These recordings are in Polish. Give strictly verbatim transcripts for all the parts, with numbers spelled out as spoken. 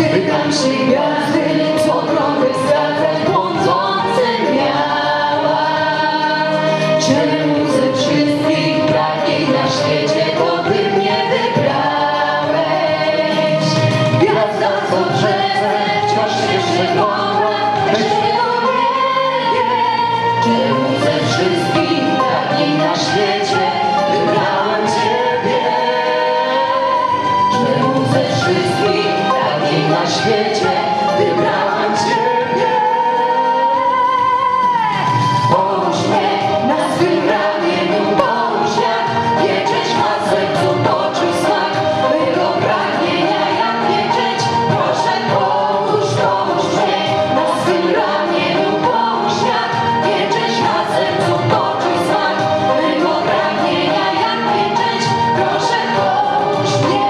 Pytam się gwiazdy, co drogę wskazać błądzącym miała. Czemu ze wszystkich pragnień na świecie to ty mnie wybrałeś? Gwiazda, co w rzece wciąż jeszcze gonła, lecz tego nie wie. Czemu ze wszystkich pragnień na świecie wybrałem Ciebie? Czemu ze wszystkich pragnień na świecie wybrałem Ciebie? Połóż mnie na swym ramieniu, połóż jak pieczeć na sercu, poczuj smak mego pragnienia jak pieczeć. Proszę połóż, połóż mnie na swym ramieniu, połóż jak pieczeć na sercu, poczuj smak mego pragnienia jak pieczeć. Proszę połóż mnie.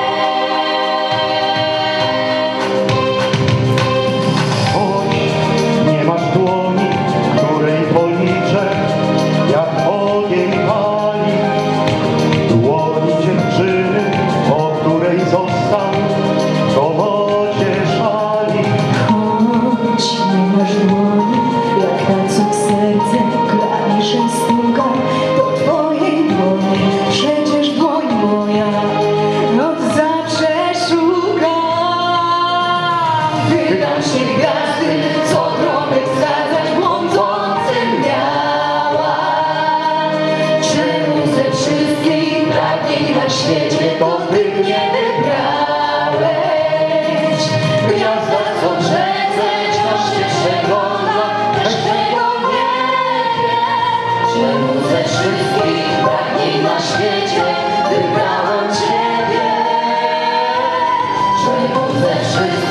Nie masz dłoni, której policzę, jak ogień pali. Dłoni dziewczyny, o której został w wodzie szali. Choć nie masz dłoni, jak na cud serce klawiszem stuka, to twojej dłoni przecież dłoń moja od zawsze szuka. Pytam się gwiazdy, co drogę wskazać błądzącym miała. Czemu ze wszystkich pragnień na świecie to ty mnie wybrałeś? Gwiazda, co w rzece wciąż się przegląda, lecz tego nie wie. Czemu ze wszystkich pragnień na świecie wybrałem Ciebie? Czemu ze wszystkich